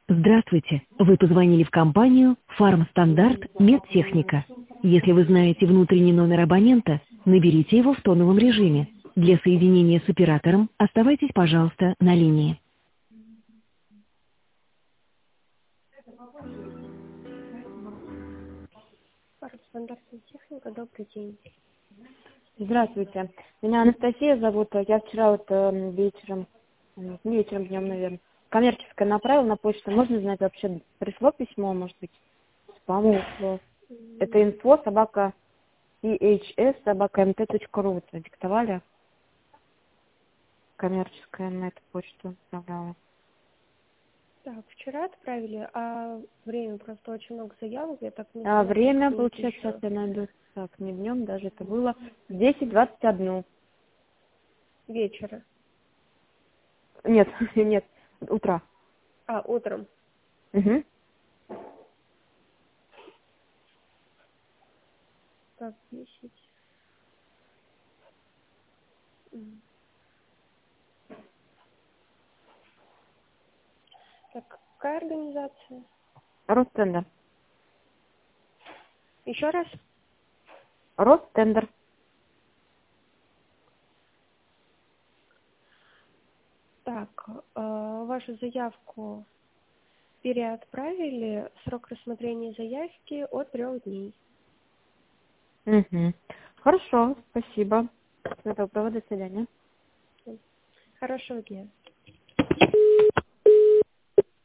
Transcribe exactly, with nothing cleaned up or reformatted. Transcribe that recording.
Здравствуйте. Вы позвонили в компанию «Фармстандарт Медтехника». Если вы знаете внутренний номер абонента, наберите его в тоновом режиме. Для соединения с оператором оставайтесь, пожалуйста, на линии. Фармстандарт Медтехника, добрый день. Здравствуйте. Меня Анастасия зовут. Я вчера вот э, вечером, э, не вечером, днем, наверное, коммерческое направила на почту. Можно знать, вообще пришло письмо, может быть, спам ушло. Это инфо собака phs собака mt.ru. Вот диктовали. Коммерческое на эту почту отправляла. Так, вчера отправили, а время просто очень много заявок, я так не А знаю, время, сколько получается, еще. сейчас я найду. Так, не днем даже это было. десять двадцать один. Вечера. Нет, нет, утра. А, утром. Угу. Так, десять. М. Так, какая организация? Ростендер. Еще раз? Ростендер. Так, э, вашу заявку переотправили. Срок рассмотрения заявки от трех дней. Угу. Хорошо, спасибо. Всего доброго, до свидания. Хорошего дня.